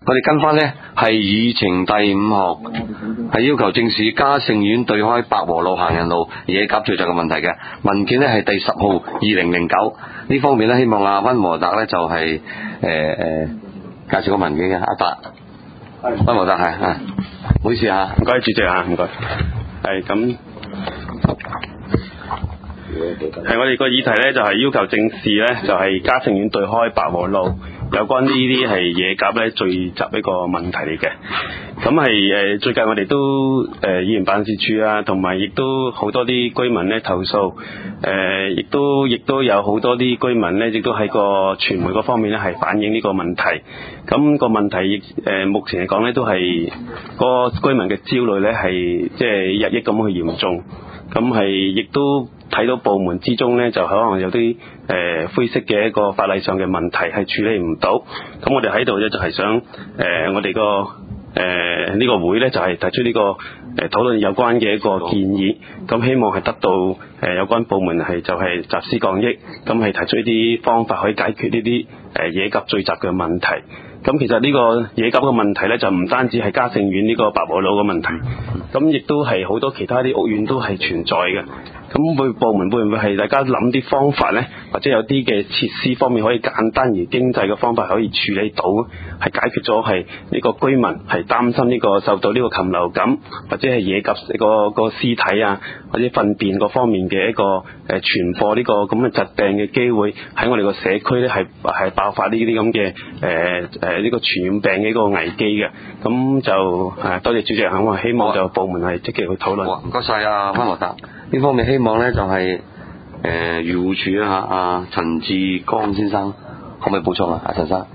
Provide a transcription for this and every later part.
我哋跟翻呢係議程第5項，係要求正視嘉盛苑對開百和路行人路野鴿聚集嘅問題嘅文件呢係第10號2009呢方面呢，希望阿溫和達呢就係介紹個文件嘅阿達，溫和達係唔好意思啊， 唔該主席啊，唔該，係咁。係我哋個議題呢，就係要求正視呢，就係嘉盛苑對開百和路有關呢啲係野鴿呢聚集一個問題嚟嘅。咁係最近我哋都議員辦事處啊，同埋亦都好多啲居民呢投訴，亦都有好多啲居民呢，亦都喺個傳媒嗰方面呢係反映呢個問題。咁個問題目前嚟講呢，都係個居民嘅焦慮呢係即係日益咁去嚴重。咁係亦都睇到部門之中呢，就可能有啲灰色嘅一個法例上嘅問題係處理唔到。咁我哋喺度呢，就係想我哋個呢個會呢，就係提出呢個討論有關嘅一個建議。咁希望係得到有關部門係就係集思廣益，咁係提出一啲方法可以解決呢啲野鴿聚集嘅問題。咁其實呢個野鴿嘅問題呢，就唔單止係嘉盛苑呢個百和路嘅問題，咁亦都係好多其他啲屋苑都係存在嘅。咁部門會唔會係大家諗啲方法呢？或者有啲嘅設施方面可以簡單而經濟嘅方法可以處理到，係解決咗係呢個居民係擔心呢個受到呢個禽流感或者係野鴿個屍體啊或者糞便嗰方面嘅一個傳播呢個咁嘅疾病嘅機會喺我哋個社區呢係爆發呢啲咁嘅呢個傳染病嘅一個危機嘅。咁就多謝主席，我希望就部門係積極去討論。 唔該晒啊，溫和達。呢方面希望呢就係漁護署啊，阿陳志剛先生可唔可以補充啊？阿陳生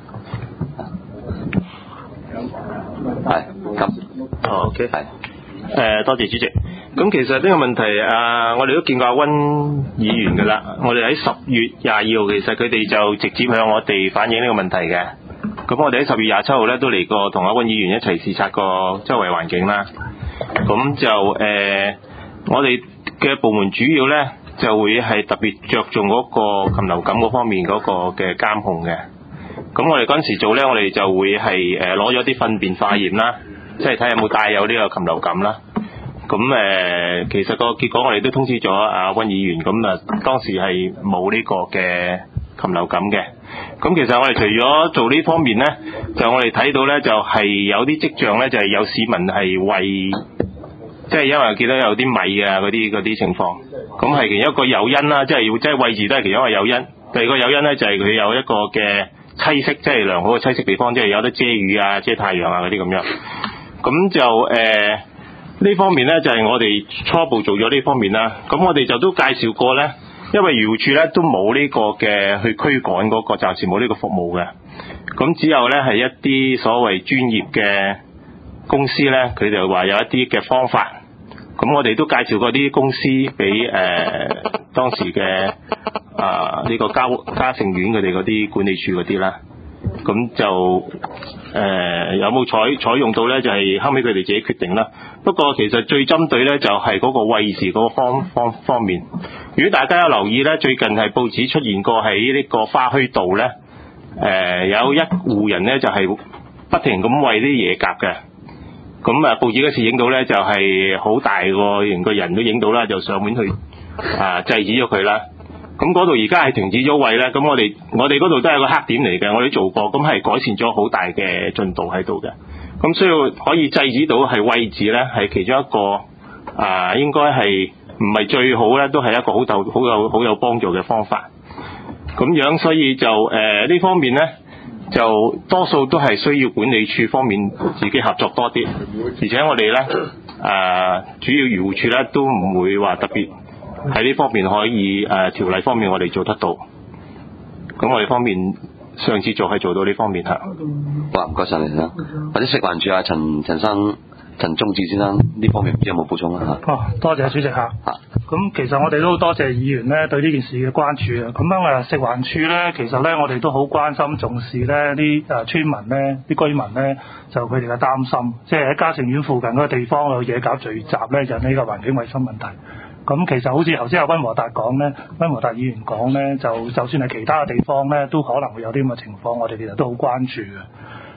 係咁 OK 係多謝主席。咁其實呢個問題我哋都見過阿溫議員㗎啦。我哋喺10月22號其實佢哋就直接向我哋反映呢個問題嘅。咁我哋喺10月27號咧都嚟過同阿溫議員一齊視察個周圍環境啦。咁就我哋嘅部門主要咧就會係特別着重嗰個禽流感嗰方面嗰個嘅監控嘅。咁我哋嗰陣時做咧，我哋就會係攞咗啲糞便化驗啦，即係睇下有冇帶有呢個禽流感啦。咁其實個結果我哋都通知咗阿溫議員，咁當時係冇呢個嘅禽流感嘅。咁其實我哋除咗做呢方面咧，就我哋睇到咧就係有啲跡象咧，就係有市民係餵，即係因為見到有啲米啊嗰啲情況，咁係其中一個誘因啦，即係餵飼都係其中一個誘因。第二個誘因咧就係佢有一個嘅棲息，即係良好嘅棲息地方，即係有得遮雨啊、遮太陽啊嗰啲咁樣。咁就呢方面咧就係我哋初步做咗呢方面啦。咁我哋就都介紹過咧，因為漁護署咧都冇呢個嘅去驅趕嗰個，暫時冇呢個服務嘅。咁只有咧係一啲所謂專業嘅公司咧，佢哋話有一啲嘅方法。咁我哋都介紹過啲公司俾當時嘅呢個嘉盛苑佢哋嗰啲管理處嗰啲啦。咁就有冇採用到咧？就係後尾佢哋自己決定啦。不過其實最針對咧就係嗰個餵飼嗰個方面。如果大家有留意咧，最近係報紙出現過喺呢個花墟道咧，有一戶人咧就係不停咁餵啲野鴿嘅。咁報紙嗰時影到咧就係好大個，連個人都影到啦，就上門去制止咗佢啦。咁嗰度而家係停止咗餵咧，咁我哋嗰度都係個黑點嚟嘅，我哋做過，咁係改善咗好大嘅進度喺度嘅。咁所以可以制止到係餵飼咧，係其中一個應該係唔係最好咧，都係一個好有幫助嘅方法。咁樣所以就呢方面咧，就多數都係需要管理處方面自己合作多啲，而且我哋咧主要漁護處咧都唔會話特別喺呢方面可以條例方面我哋做得到。咁我哋方面上次做係做到呢方面嚇。 哇，唔該晒你啦。或者食環署陳忠志先生呢方面唔知有冇補充啊？ 多謝主席嚇。咁其實我哋都好多謝議員咧對呢件事嘅關注啊。咁樣食環署咧，其實咧我哋都好關心重視咧啲村民咧、啲居民咧，就佢哋嘅擔心，即係喺嘉盛苑附近嗰個地方有野鴿聚集咧，就呢個環境衞生問題。咁其實好似頭先阿溫和達講咧，溫和達議員講咧，就算係其他嘅地方咧，都可能會有啲咁嘅情況，我哋其實都好關注嘅。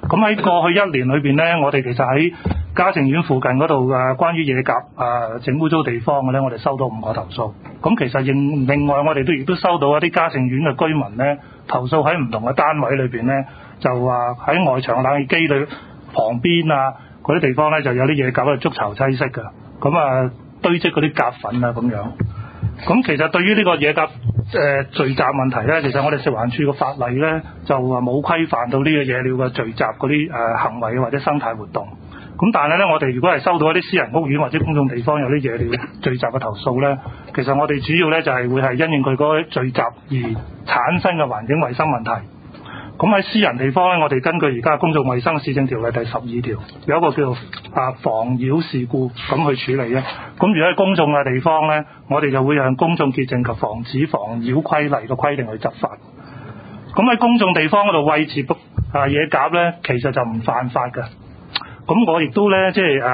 咁喺過去1年裏邊咧，我哋其實喺嘉盛苑附近嗰度關於野鴿整污糟地方嘅咧，我哋收到5個投訴。咁其實另外我哋亦都收到一啲嘉盛苑嘅居民咧，投訴喺唔同嘅單位裏邊咧，就話喺外牆冷氣機裏旁邊嗰啲地方咧，就有啲野鴿喺度築巢棲息嘅，咁堆積嗰啲鴿粉咁樣。咁其實對於呢個野鴿聚集問題咧，其實我哋食環署嘅法例咧就冇規範到呢個野鳥嘅聚集嗰啲行為或者生態活動。咁但係咧，我哋如果係收到一啲私人屋苑或者公眾地方有啲野鳥聚集嘅投訴咧，其實我哋主要咧就係會係因應佢嗰啲聚集而產生嘅環境衞生問題。咁喺私人地方咧，我哋根據而家公眾衛生市政條例第12條，有一個叫做妨擾事故咁去處理咧。咁如果喺公眾嘅地方咧，我哋就會向公眾潔淨及防止妨擾規例嘅規定去執法。咁喺公眾地方嗰度餵飼野鴿咧，其實就唔犯法嘅。咁我亦都咧，即係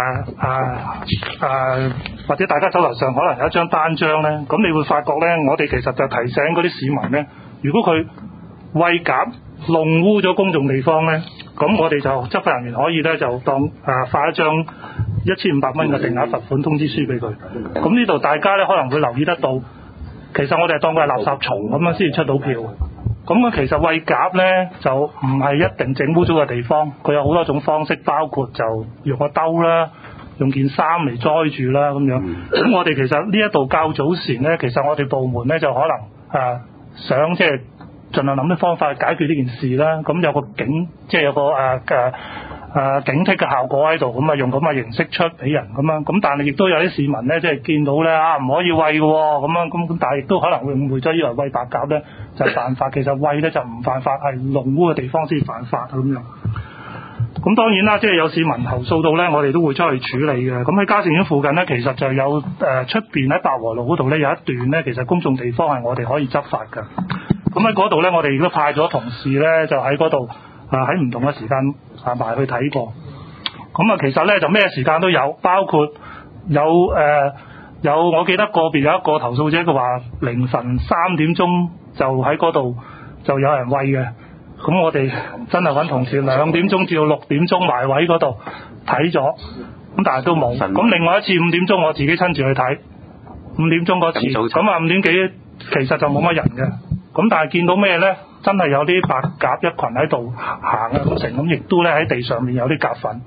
或者大家手頭上可能有一張單張咧，咁你會發覺咧，我哋其實就提醒嗰啲市民咧，如果佢餵鴿弄污咗公眾地方咧，咁我哋就執法人員可以咧就當發一張1500蚊嘅定額罰款通知書俾佢。咁呢度大家咧可能會留意得到，其實我哋係當佢係垃圾蟲咁樣先至出到票。咁其實餵鴿咧就唔係一定整污糟嘅地方，佢有好多種方式，包括就用個兜啦，用件衫嚟載住啦咁樣。咁我哋其實呢一度較早前咧，其實我哋部門咧就可能想即係盡量諗啲方法去解決呢件事啦。咁有個即係有個警惕嘅效果喺度，咁用咁嘅形式出俾人咁樣。咁但係亦都有啲市民咧，即係見到咧唔可以餵嘅喎，咁樣咁但係亦都可能會誤會咗以為餵白鴿咧就係犯法，其實餵咧就唔犯法，係弄污嘅地方先犯法咁樣。咁當然啦，即係有市民投訴到咧，我哋都會出去處理嘅。咁喺嘉盛苑附近咧，其實就有出邊喺百和路嗰度咧有一段咧，其實公眾地方係我哋可以執法嘅。咁喺嗰度咧，我哋亦都派咗同事咧，就喺嗰度喺唔同嘅時間埋去睇過。咁其實咧就咩時間都有，包括有我記得個別有一個投訴者佢話凌晨3點鐘就喺嗰度就有人餵嘅。咁我哋真係揾同事2點鐘至到6點鐘埋位嗰度睇咗，咁但係都冇。咁另外一次5點鐘我自己親自去睇，5點鐘嗰次，咁5點幾其實就冇乜人嘅。咁但係見到咩咧？真係有啲白鴿一群喺度行咁成，咁亦都咧喺地上面有啲鴿粉。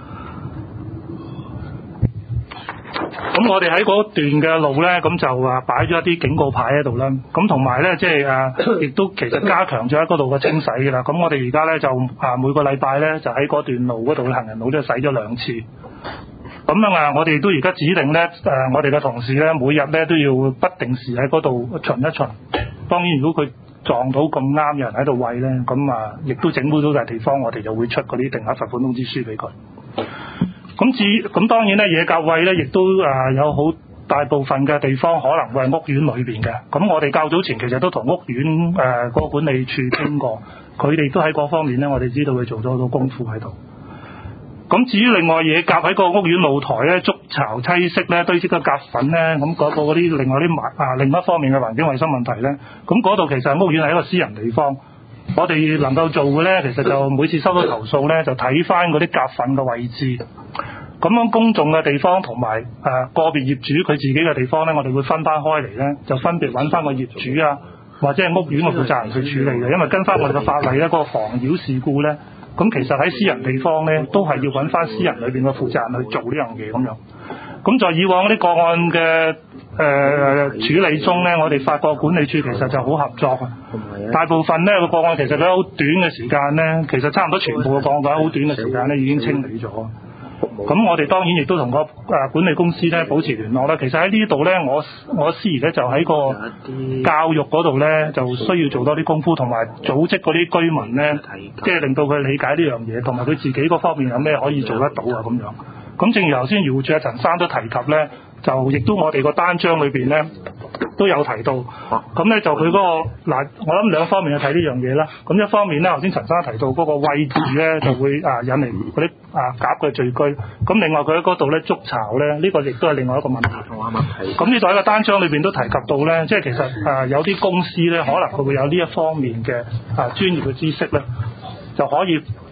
咁我哋喺嗰段嘅路咧，咁就擺咗一啲警告牌喺度啦。咁同埋咧，即係亦都其實加強咗喺嗰度嘅清洗㗎啦。咁我哋而家咧就每個禮拜咧就喺嗰段路嗰度行人路都洗咗2次。咁樣我哋都而家指定咧我哋嘅同事咧每日咧都要不定時喺嗰度巡一巡。當然如果佢撞到咁啱有人喺度餵咧，咁亦都整污到嘅地方，我哋就會出嗰啲定額罰款通知書俾佢。咁當然咧，野鴿餵咧亦都有好大部分嘅地方可能會係屋苑裏邊嘅。咁我哋較早前其實都同屋苑嗰個管理處傾過，佢哋都喺嗰方面咧，我哋知道佢做咗好多功夫喺度。咁至於另外野鴿喺個屋苑露台咧築巢棲息咧堆積嘅鴿粉咧，咁嗰個嗰啲另一方面嘅環境衛生問題咧，咁嗰度其實屋苑係一個私人地方，我哋能夠做嘅咧，其實就每次收到投訴咧，就睇翻嗰啲鴿粉嘅位置。咁樣公眾嘅地方同埋個別業主佢自己嘅地方咧，我哋會分翻開嚟咧，就分別揾翻個業主或者係屋苑嘅負責人去處理嘅。因為跟翻我哋嘅法例咧，嗰個妨擾事故咧，咁其實喺私人地方咧，都係要揾翻私人裏邊嘅負責人去做呢樣嘢咁樣。咁在以往嗰啲個案嘅處理中咧，我哋發覺管理處其實就好合作啊。大部分咧個案其實喺好短嘅時間咧，其實差唔多全部嘅個案喺好短嘅時間咧已經清理咗。咁我哋當然亦都同個管理公司咧保持聯絡啦。其實喺呢度咧，我司儀咧就喺個教育嗰度咧，就需要做多啲功夫，同埋組織嗰啲居民咧，即係令到佢理解呢樣嘢，同埋佢自己嗰方面有咩可以做得到咁樣。咁正如頭先漁護署陳生都提及咧，就亦都我哋個單張裏邊咧都有提到。咁咧就佢嗰個我諗兩方面去睇呢樣嘢啦。咁一方面咧，頭先陳生提到嗰個位置咧就會引嚟嗰啲鴿嘅聚居。咁另外佢喺嗰度咧築巢咧，呢個亦都係另外一個問題。咁呢度喺個單張裏邊都提及到咧，即係其實有啲公司咧，可能佢會有呢一方面嘅專業嘅知識咧，就可以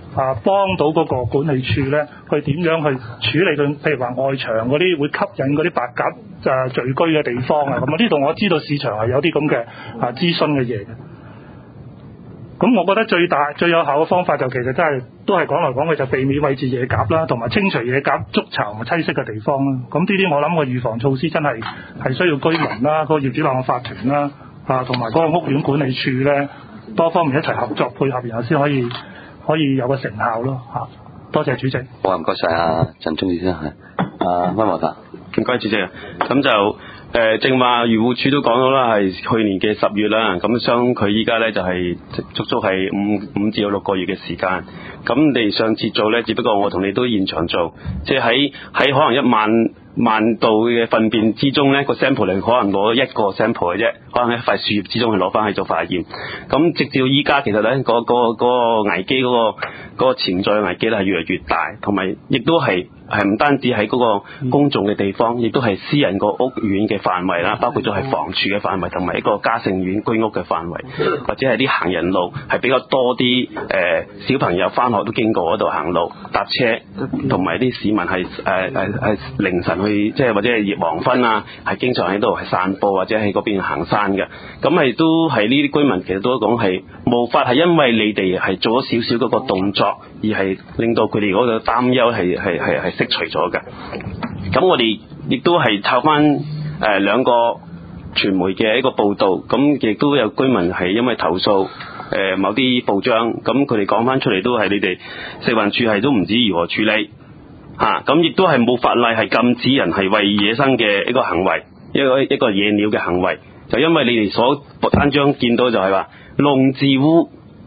幫到嗰個管理處咧，去點樣去處理佢，譬如話外牆嗰啲會吸引嗰啲白鴿聚居嘅地方啊，咁啊呢度我知道市場係有啲咁嘅諮詢嘅嘢嘅。咁我覺得最有效嘅方法就其實真係都係講嚟講去就避免餵飼野鴿啦，同埋清除野鴿築巢同棲息嘅地方啦。咁呢啲我諗個預防措施真係需要居民啦、個業主立案法團啦同埋嗰個屋苑管理處咧多方面一齊合作配合，然後先可以有個成效咯嚇。多謝主席。 好啊，唔該晒啊，陳忠義先生係溫和達。 唔該主席啊，咁就正話漁護署都講到啦，係去年嘅10月啦，咁相佢依家咧就係足足係5至6個月嘅時間。咁你上次做咧，只不過我同你都現場做，即係喺可能1萬度嘅糞便之中咧，個 sample 嚟可能攞1個 sample 嘅啫，可能喺一塊樹葉之中去攞翻去做化驗。咁直至到依家，其實咧嗰個危機嗰個潛在嘅危機咧係越嚟越大，同埋亦都係唔單止喺嗰個公眾嘅地方，亦都係私人個屋苑嘅範圍啦，包括咗係房署嘅範圍，同埋一個嘉盛苑居屋嘅範圍，或者係啲行人路係比較多啲小朋友翻學都經過嗰度行路搭車，同埋啲市民係凌晨去即係或者係黃昏啊，係經常喺度係散步或者喺嗰邊行山嘅。咁係都係呢啲居民其實都講係無法係因為你哋係做咗少少嗰個動作，而係令到佢哋嗰個擔憂係釋除咗嘅。咁我哋亦都係抄翻兩個傳媒嘅一個報導，咁亦都有居民係因為投訴某啲報章，咁佢哋講翻出嚟都係你哋食環署係都唔知如何處理嚇，咁亦都係冇法例係禁止人係餵野生嘅一個行為，一個野鳥嘅行為，就因為你哋所單張見到就係話農字污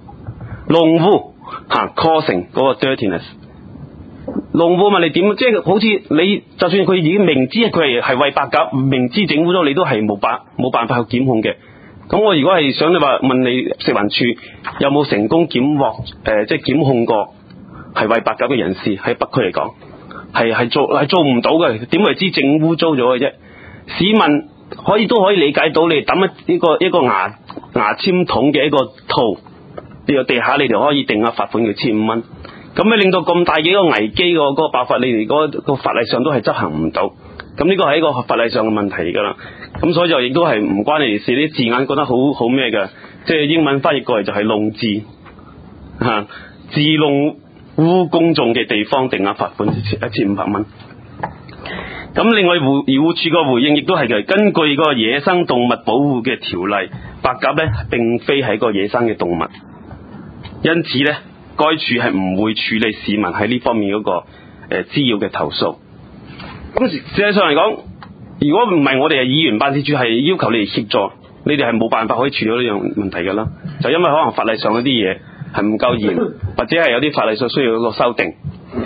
causing 嗰個 dirtiness。農戶嘛，你點即係好似你，就算佢已經明知佢係餵白鴿，明知整污咗，你都係冇辦法去檢控嘅。咁我如果係想你話問你食環署有冇成功檢獲即係檢控過係餵白鴿嘅人士喺北區嚟講，係做唔到嘅。點為之整污糟咗嘅啫？市民都可以理解到，你抌一個牙籤筒嘅一個套呢個地下，你哋可以定下罰款嘅1500蚊。咁你令到咁大嘅一個危機嗰個爆發，你哋嗰個法例上都係執行唔到。咁呢個係一個法例上嘅問題嚟㗎啦。咁所以就亦都係唔關你哋事，啲字眼覺得好咩嘅，即係英文翻譯過嚟就係弄字自弄污公眾嘅地方定額罰款1500蚊。咁另外漁護署個回應亦都係嘅，根據個野生動物保護嘅條例，白鴿咧並非係一個野生嘅動物，因此咧該處係唔會處理市民喺呢方面嗰個滋擾嘅投訴。咁實際上嚟講，如果唔係我哋係議員辦事處係要求你哋協助，你哋係冇辦法可以處理呢樣問題㗎啦。就因為可能法例上嗰啲嘢係唔夠嚴，或者係有啲法例上需要一個修訂。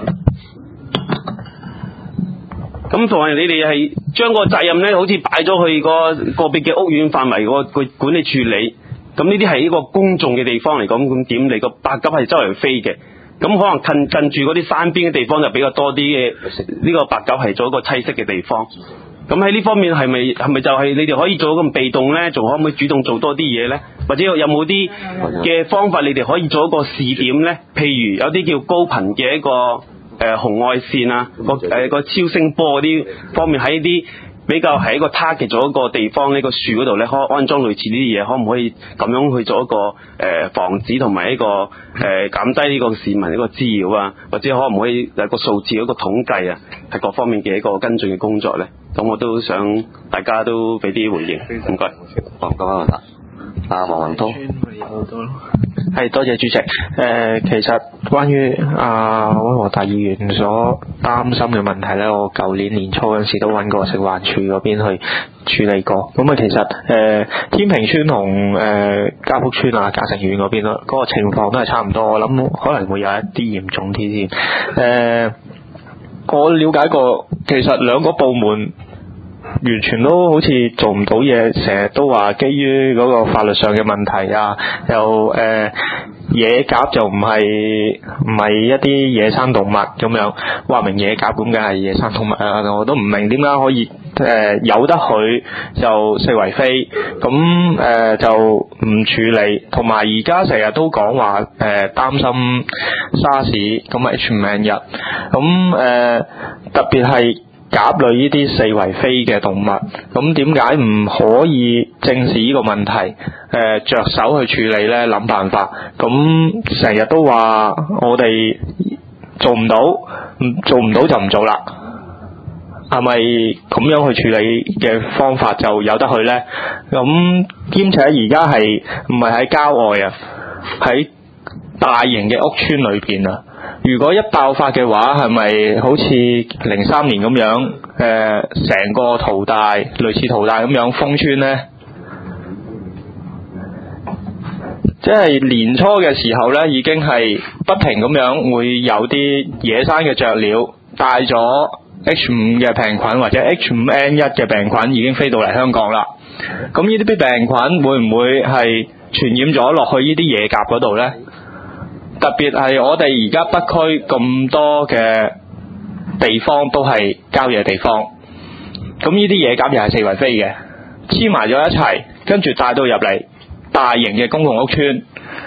咁同埋你哋係將個責任咧，好似擺咗去個別嘅屋苑範圍個管理處理。咁呢啲係一個公眾嘅地方嚟講，咁點嚟個白鴿係周圍飛嘅？咁可能近住嗰啲山邊嘅地方就比較多啲嘅，呢個白鴿係做一個棲息嘅地方。咁喺呢方面係咪就係你哋可以做咁被動咧？仲可唔可以主動做多啲嘢咧？或者有冇啲嘅方法你哋可以做一個試點咧？譬如有啲叫高頻嘅一個紅外線啊，個超聲波嗰啲方面喺啲比較係一個 target 咗一個地方呢個樹嗰度咧，可安裝類似呢啲嘢，可唔可以咁樣去做一個防止同埋一個減低呢個市民一個滋擾啊？或者可唔可以有個數字一個統計啊？係各方面嘅一個跟進嘅工作咧。咁我都想大家都俾啲回應，唔該。 黃國文達，黃宏滔。 係，多謝主席。其實關於溫和達議員所擔心嘅問題咧，我舊年年初嗰陣時都揾過食環署嗰邊去處理過。咁其實天平村同嘉福村嘉盛苑嗰邊咯，嗰個情況都係差唔多。我諗可能會有一啲嚴重啲添。我了解過，其實兩個部門完全都好似做唔到嘢，成日都話基於嗰個法律上嘅問題啊，又野鴿就唔係唔係一啲野生動物咁樣，話明野鴿咁梗係野生動物啊！我都唔明點解可以由得佢就四圍飛，咁就唔處理，同埋而家成日都講話擔心沙士咁 H5N1，咁特別係鴿類呢啲四圍飛嘅動物，咁點解唔可以正視呢個問題？着手去處理呢？諗辦法。咁成日都話我哋做唔到，做唔到就唔做啦。係咪咁樣去處理嘅方法就有得去呢？咁兼且而家係唔係喺郊外啊？喺大型嘅屋村裏邊啊！如果一爆發嘅話，係咪好似03年咁樣，成個淘大類似淘大咁樣封村呢？即係年初嘅時候呢，已經係不停咁樣會有啲野生嘅雀鳥帶咗 H5 嘅病菌或者 H5N1 嘅病菌已經飛到嚟香港啦。咁呢啲病菌會唔會係傳染咗落去呢啲野鴿嗰度呢？特別係我哋而家北區咁多嘅地方都係郊野地方，咁呢啲野鴿又係四圍飛嘅，黐埋咗一齊，跟住帶到入嚟大型嘅公共屋邨，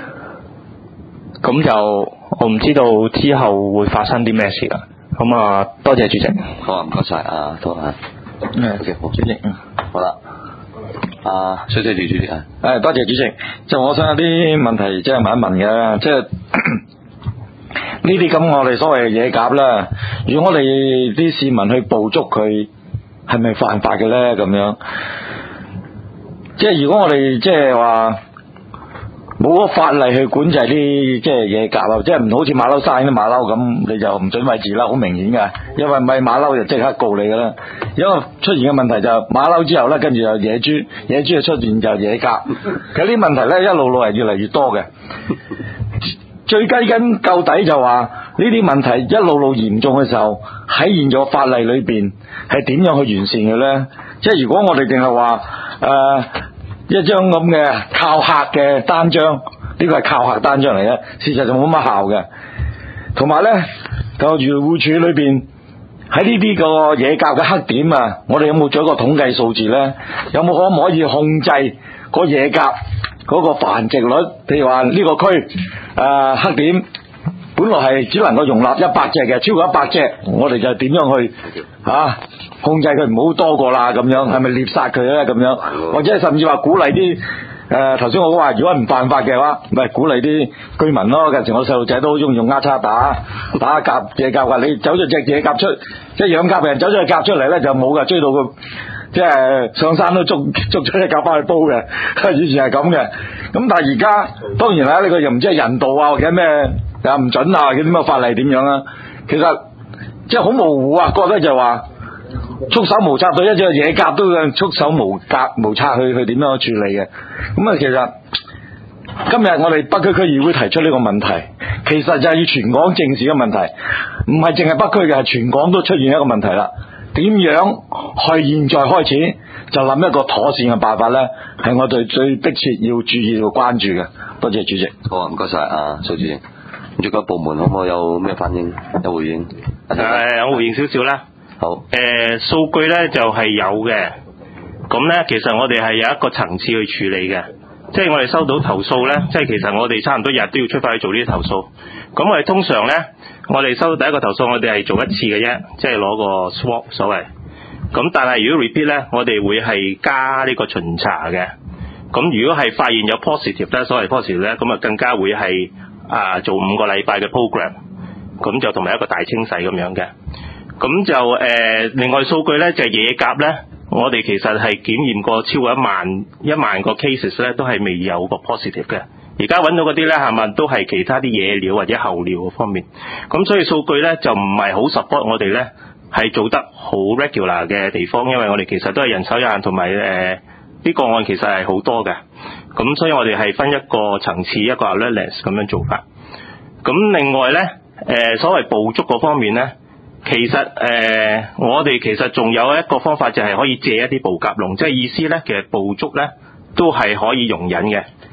咁就我唔知道之後會發生啲咩事啦。咁啊，多謝主席。 好啊，唔該晒啊，多謝。好，主席。好啦。衰主席啊！ 多謝主席。就我想有啲問題即係問一問嘅，即係呢啲咁我哋所謂嘅野鴿啦，如果我哋啲市民去捕捉佢，係咪犯法嘅咧？咁樣，即係如果我哋即係話冇個法例去管制啲即係野鴿啊，即係唔好似馬騮山啲馬騮咁，你就唔准餵飼啦，好明顯噶。因為咪馬騮就即刻告你噶啦。因為出現嘅問題就馬騮之後咧，跟住就野豬，野豬就出現就野鴿。其實呢啲問題咧一路係越嚟越多嘅。最歸根究底就話呢啲問題一路嚴重嘅時候，喺現在法例裏邊係點樣去完善嘅咧？即係如果我哋淨係話一張咁嘅靠客嘅單張，呢個係靠客單張嚟嘅，事實上冇乜效嘅。同埋咧，就漁護署裏邊喺呢啲個野鴿嘅黑點啊，我哋有冇做一個統計數字咧？有冇可唔可以控制個野鴿嗰個繁殖率？譬如話呢個區黑點本來係只能夠容納100隻嘅，超過100隻，我哋就點樣去控制佢唔好多過啦？咁樣係咪獵殺佢咧？咁樣或者甚至話鼓勵啲頭先我講話，如果唔犯法嘅話，咪鼓勵啲居民咯。近時我細路仔都好中意用丫叉打鴿野鴿，話你走咗隻野鴿出，即係養鴿嘅人走咗隻鴿出嚟咧，就冇噶，追到佢即係上山都捉咗隻鴿翻去煲嘅。以前係咁嘅，咁但係而家當然啦，呢個又唔知係人道啊，或者咩唔準啊，或者啲咩法例點樣啊？其實即係好模糊啊，覺得就話束手無策，對一隻野鴿都要束手無策去點樣處理嘅。咁啊，其實今日我哋北區區議會提出呢個問題，其實就係要全港正視嘅問題，唔係淨係北區嘅，係全港都出現一個問題啦。點樣去現在開始就諗一個妥善嘅辦法咧？係我哋最迫切要注意要關注嘅。多謝主席。 好啊，唔該晒啊，蘇主席。唔知個部門可唔可以有咩反應？有回應？ 我回應少少啦。 好。 數據咧就係有嘅，咁咧其實我哋係有一個層次去處理嘅，即係我哋收到投訴咧，即係其實我哋差唔多日都要出發去做呢啲投訴。咁我哋通常咧，我哋收到第一個投訴，我哋係做一次嘅啫，即係攞個 swab 所謂。咁但係如果 repeat 咧，我哋會係加呢個巡查嘅。咁如果係發現有 positive 咧，所謂 positive 咧，咁啊更加會係做5個禮拜嘅 program， 咁就同埋一個大清洗咁樣嘅。咁就另外數據咧就係野鴿咧，我哋其實係檢驗過超過1萬個 cases 咧，都係未有個 positive 嘅。而家揾到嗰啲咧係咪都係其他啲野鳥或者候鳥嗰方面？咁所以數據咧就唔係好 support 我哋咧係做得好 regular 嘅地方，因為我哋其實都係人手有限，同埋啲個案其實係好多嘅。咁所以我哋係分一個層次，一個 alertness 咁樣做法。咁另外咧所謂捕捉嗰方面咧，其實我哋其實仲有一個方法，就係可以借一啲捕鴿籠，即係意思咧，其實捕捉咧都係可以容忍嘅。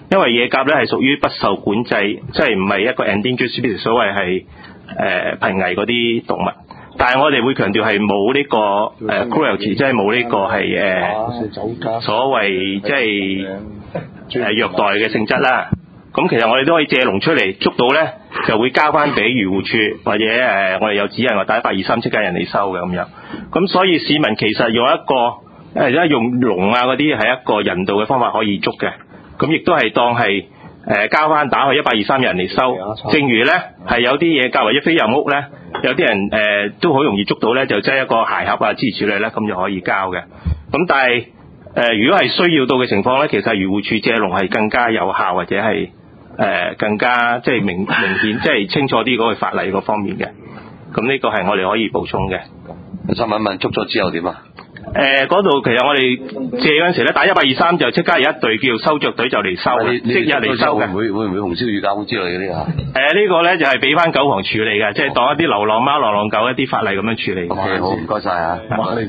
因為野鴿咧係屬於不受管制，即係唔係一個 endangered species， 所謂係瀕危嗰啲動物。但係我哋會強調係冇呢個cruelty， 即係冇呢個係所謂即係虐待嘅性質啦。咁其實我哋都可以借籠出嚟捉到咧，就會交翻俾漁護處或者我哋有指引話打1823即刻人嚟收嘅咁樣。咁所以市民其實用一個而家用籠啊嗰啲係一個人道嘅方法可以捉嘅。咁亦都係當係交翻打去1823人嚟收。正如咧係有啲野鴿或者飛入屋咧，有啲人都好容易捉到咧，就擠一個鞋盒啊諸如此類咧，咁就可以交嘅。咁但係如果係需要到嘅情況咧，其實漁護處借籠係更加有效或者係更加即係明顯即係清楚啲嗰個法例嗰方面嘅。咁呢個係我哋可以補充嘅。 我想問捉咗之後點啊？ 嗰度其實我哋借嗰陣時咧，打1823就即刻有一隊叫收雀隊就嚟收，即日嚟收嘅。會唔會紅燒乳鴿之類嗰啲啊？呢個咧就係俾翻狗房處理嘅，即係當一啲流浪貓、流浪狗一啲法例咁樣處理。 OK， 好，唔該晒啊！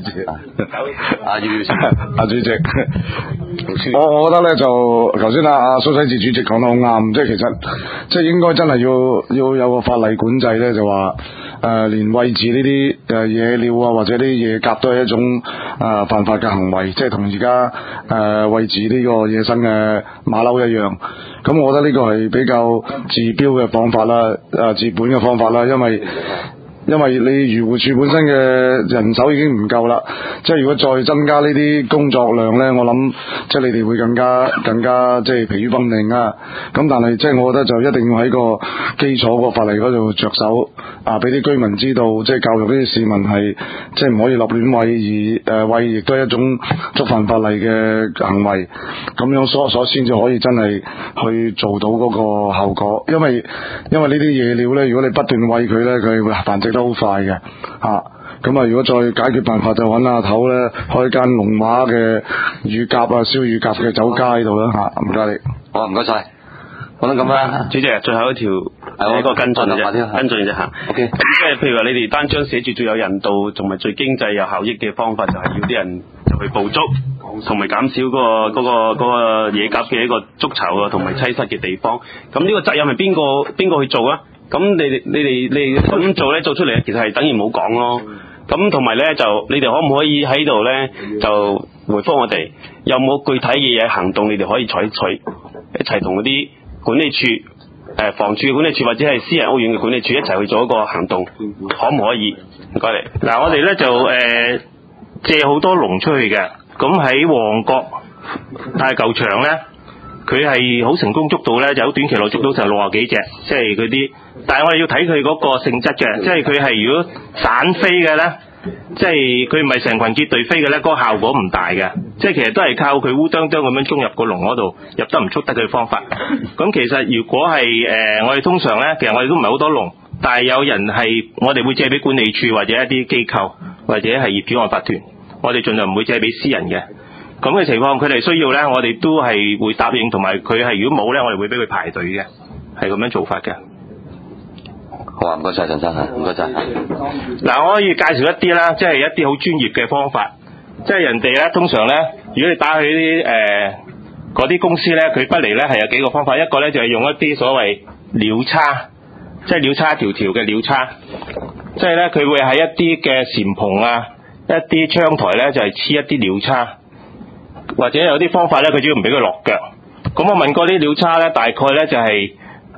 阿主席，我覺得咧就頭先阿蘇世志主席講得好啱，即係其實即係應該真係要有個法例管制咧，就話連餵飼呢啲野鳥啊或者啲野鴿都係一種犯法嘅行為，即係同而家餵飼呢個野生嘅馬騮一樣。咁我覺得呢個係比較治標嘅方法啦，治本嘅方法啦，因為你漁護署本身嘅人手已經唔夠啦，即係如果再增加呢啲工作量咧，我諗即係你哋會更加即係疲於奔命啊！咁但係即係我覺得就一定要喺個基礎個法例嗰度着手俾啲居民知道，即係教育呢啲市民係即係唔可以立亂餵，而餵亦都係一種觸犯法例嘅行為，咁樣所先至可以真係去做到嗰個後果。因為呢啲野鳥咧，如果你不斷餵佢咧，佢會繁殖得好快嘅咁啊！如果再解決辦法，就揾阿頭咧開間龍馬嘅乳鴿啊、燒乳鴿嘅酒家喺度啦唔該你。 好，唔該晒。講得咁啦， 主席，最後一條一個跟進啫，跟進啫嚇。OK，咁即係譬如話你哋單張寫住最有人道同埋最經濟有效益嘅方法，就係要啲人去捕捉，同埋減少嗰個野鴿嘅一個築巢啊同埋棲息嘅地方。咁呢個責任係邊個去做啊？咁你哋咁做咧，做出嚟其實係等於冇講咯。咁同埋咧就你哋可唔可以喺度咧就回覆我哋有冇具體嘅嘢行動，你哋可以採取一齊同嗰啲管理處、房署嘅管理處或者係私人屋苑嘅管理處一齊去做一個行動，可唔可以？唔該你。 嗱，我哋咧就借好多籠出去嘅，咁喺旺角大舊場咧，佢係好成功捉到咧，就好短期內捉到成60幾隻，即係嗰啲。但係我哋要睇佢嗰個性質嘅，即係佢係如果散飛嘅咧，即係佢唔係成群結隊飛嘅咧，嗰個效果唔大嘅。即係其實都係靠佢烏當當咁樣衝入個籠嗰度，入得唔出得嘅方法。咁其實如果係我哋通常咧，其實我哋都唔係好多籠，但係有人係我哋會借俾管理處或者一啲機構或者係業主案法團，我哋盡量唔會借俾私人嘅。咁嘅情況，佢哋需要咧，我哋都係會答應，同埋佢係如果冇咧，我哋會俾佢排隊嘅，係咁樣做法嘅。 好啊，唔該晒陳生，唔該晒。 嗱，我可以介紹一啲啦，即係一啲好專業嘅方法。即係人哋咧，通常咧，如果你打去啲嗰啲公司咧，佢不離咧係有幾個方法。一個咧就係用一啲所謂鳥叉，即係鳥叉一條條嘅鳥叉，即係咧佢會喺一啲嘅簷篷啊、一啲窗台咧就係黐一啲鳥叉，或者有啲方法咧佢主要唔俾佢落腳。咁我問過啲鳥叉咧，大概咧就係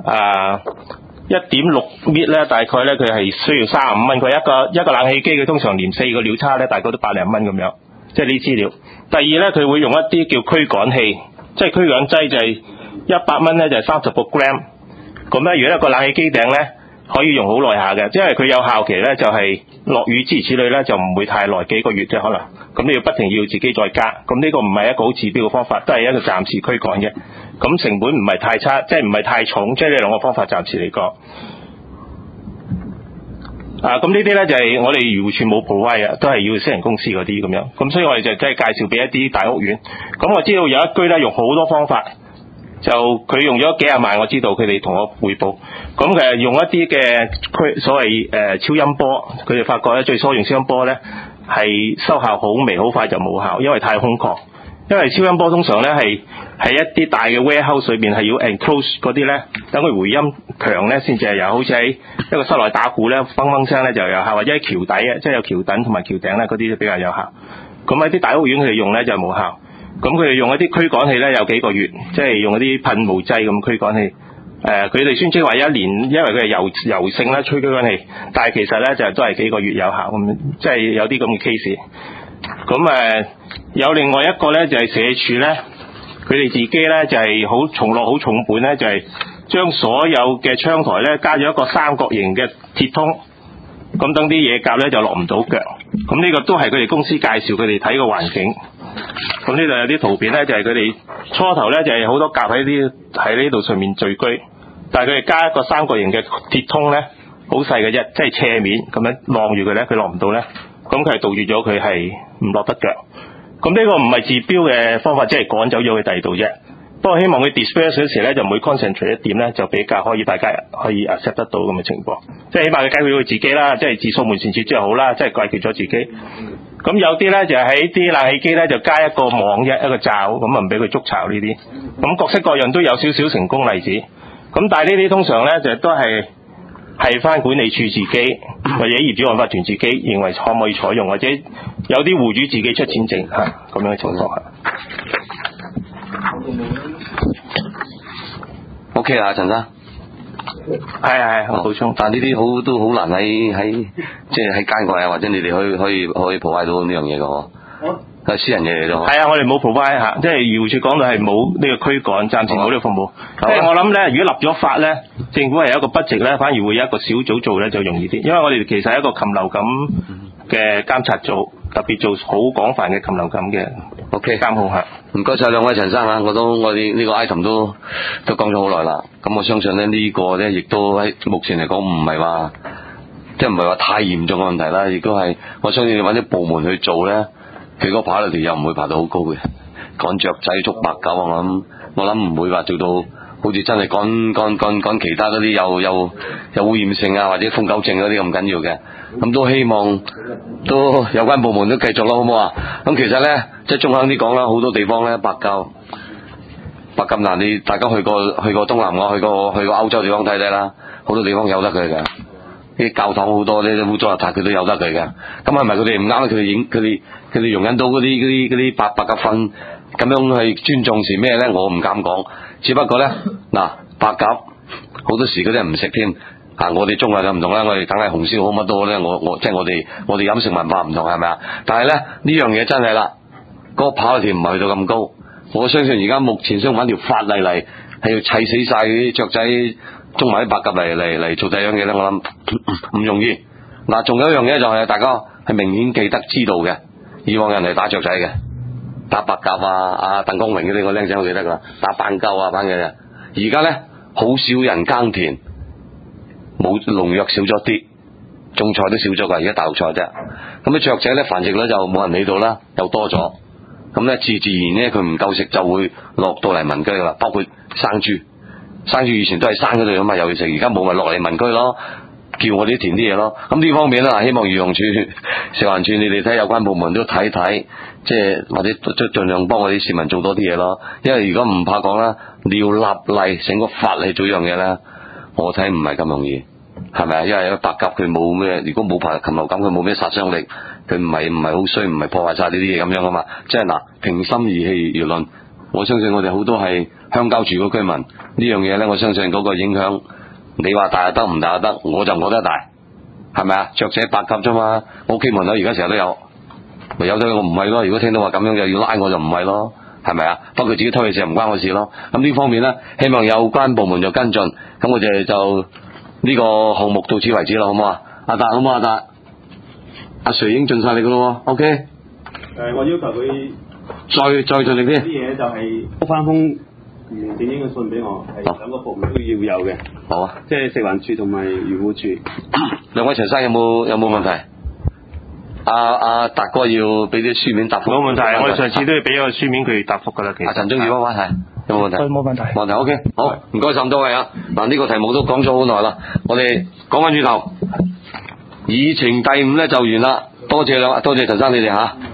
1.6 米咧，大概咧佢係需要35蚊。佢一個冷氣機，佢通常連4個鳥叉咧，大概都100零蚊咁樣。即係呢資料。第二咧，佢會用一啲叫驅趕器，即係驅趕劑就係100蚊咧，就係30個 gram。咁咧，如果一個冷氣機頂咧，可以用好耐下嘅，即係佢有效期咧就係落雨諸如此類咧，就唔會太耐，幾個月啫可能。咁你要不停要自己再加。咁呢個唔係一個好治標嘅方法，都係一個暫時驅趕嘅。咁成本唔係太差，即係唔係太重，即係呢兩個方法暫時嚟講。咁呢啲咧就係我哋漁護署冇 provide 啊，都係要私人公司嗰啲咁樣。咁所以我哋就真係介紹俾一啲大屋苑。咁我知道有一居咧用好多方法，就佢用咗幾廿萬，我知道佢哋同我匯報。咁其實用一啲嘅所謂超音波，佢哋發覺咧最初用超音波咧係收效好微，好快就冇效，因為太空曠。 因為超音波通常咧係一啲大嘅 warehouse 裏邊係要 enclose 嗰啲咧，等佢回音強咧先至係有，好似喺一個室內打鼓咧，嗡嗡聲咧就有效，或者喺橋底啊，即係有橋墩同埋橋頂咧嗰啲都比較有效。咁喺啲大屋苑佢哋用咧就冇效。咁佢哋用一啲驅趕器咧有幾個月，即係用一啲噴霧劑咁驅趕器。佢哋宣稱話一年，因為佢係油性啦，吹驅趕器，但係其實咧就都係幾個月有效咁，即係有啲咁嘅 case。咁有另外一個咧就係社署咧，佢哋自己咧就係落好重本咧，就係將所有嘅窗台咧加咗一個三角形嘅鐵通，咁等啲野鴿咧就落唔到腳。咁呢個都係佢哋公司介紹佢哋睇個環境。咁呢度有啲圖片咧，就係佢哋初頭咧就係好多鴿喺呢度上面聚居，但係佢哋加一個三角形嘅鐵通咧，好細嘅啫，即係斜面咁樣晾住佢咧，佢落唔到咧，咁佢係杜絕咗佢係唔落得腳。咁呢個唔係治標嘅方法，即係趕走咗佢第二度啫。不過希望佢 disperse 嗰時咧就唔會 concentrate 一點咧，就比較大家可以 accept 得到咁嘅情況。即係起碼佢解決佢自己啦，即係自掃門前雪之後好啦，即係解決咗自己。咁有啲咧就係喺啲冷氣機咧就加一個網啫，一個罩，咁啊唔俾佢築巢呢啲。咁各式各樣都有少少成功例子。咁但係呢啲通常咧就都係翻管理處自己或者業主按法團自己認為可唔可以採用，或者有啲戶主自己出錢整咁樣嘅情況下。 OK 啦，陳生。 係我補充。 但係呢啲都好難喺即係喺街外啊，或者你哋可以 provide 到呢樣嘢嘅嗬。係私人嘢嚟咯。 係啊，我哋冇 provide 嚇，即係漁護署講到係冇呢個驅趕，暫時冇呢個服務。即係我諗咧，如果立咗法咧，政府係有一個 budget咧，反而會有一個小組做咧就容易啲，因為我哋其實係一個禽流感嘅監察組，特別做好廣泛嘅禽流感嘅 OK 監控下。 唔該晒兩位陳生啊，我哋呢個 item 都講咗好耐啦。咁我相信咧呢個咧亦都喺目前嚟講唔係話即係唔係話太嚴重嘅問題啦，亦都係我相信你揾啲部門去做咧，佢個跑率又唔會爬到好高嘅。趕雀仔捉白狗啊，我諗唔會話做到好似真係趕其他嗰啲有污染性啊或者瘋狗症嗰啲咁緊要嘅。咁都希望都有關部門都繼續咯，好唔好啊？咁其實咧即係中肯啲講啦，好多地方咧白鴿嗱，你大家去過東南亞，去過歐洲地方睇睇啦，好多地方有得佢嘅。啲教堂好多啲污糟邋遢，佢都有得佢嘅。咁係咪佢哋唔啱咧？佢哋容忍到嗰啲白鴿瞓咁樣去尊重是咩咧？我唔敢講。只不過咧嗱，白鴿好多時嗰啲人唔食添。我哋中國人唔同啦，我哋梗係紅燒好乜都好咧。我即係我哋飲食文化唔同係咪啊？但係咧呢樣嘢真係啦，嗰個跑率唔係去到咁高。我相信而家目前想揾條法例嚟係要砌死晒啲雀仔，捉埋啲白鴿嚟做第二樣嘢咧，我諗唔容易。嗱，仲有一樣嘢就係大家係明顯記得知道嘅，以往人嚟打雀仔嘅，打白鴿啊，鄧光榮嗰啲個僆仔我記得噶，打斑鳩啊班嘅。而家咧好少人耕田，冇農藥少咗啲，種菜都少咗噶，而家大陸菜啫。咁啲雀仔咧繁殖咧就冇人理到啦，又多咗。咁咧自然咧佢唔夠食就會落到嚟民居噶啦，包括生豬以前都係生嗰度啊嘛，有嘢食，而家冇咪落嚟民居咯，叫我哋填啲嘢咯。咁呢方面啦，希望漁農署、食環署你哋睇有關部門都睇睇，即係或者盡量幫我哋市民做多啲嘢咯。因為如果唔怕講啦，你要立例成個法例做樣嘢咧，我睇唔係咁容易，係咪啊？因為白鴿佢冇咩，如果冇禽流感佢冇咩殺傷力，佢唔係好衰，唔係破壞晒呢啲嘢咁樣啊嘛。即係嗱，平心而論，我相信我哋好多係鄉郊住嘅居民，呢樣嘢咧，我相信嗰個影響，你話大就得，唔大就得，我就唔覺得大，係咪啊？雀仔白鴿啫嘛，我屋企門口而家成日都有，咪有咗我唔係咯。如果聽到話咁樣又要拉我就唔係咯，係咪啊？不過自己偷嘢食唔關我事咯。咁呢方面咧，希望有關部門就跟進。咁我哋就呢個項目到此為止啦，好唔好啊？阿達好唔好？阿達，阿 Sir 已經盡晒力噶咯 ，OK？ 我要求佢再盡力啲。 啲嘢就係覆翻封正英嘅信俾我，係兩個部門都要有嘅。 好啊， 即係食環署同埋漁護署。 兩位陳生有冇問題？阿達哥要俾啲書面答覆。 冇問題，我哋上次都要俾咗個書面佢答覆噶啦。其實。 陳忠義灣係有冇問題？ 冇問題。 問題 OK， 好，唔該晒咁多位啊！嗱，呢個題目都講咗好耐啦，我哋講翻轉頭，議程第5咧就完啦。多謝陳生你哋吓。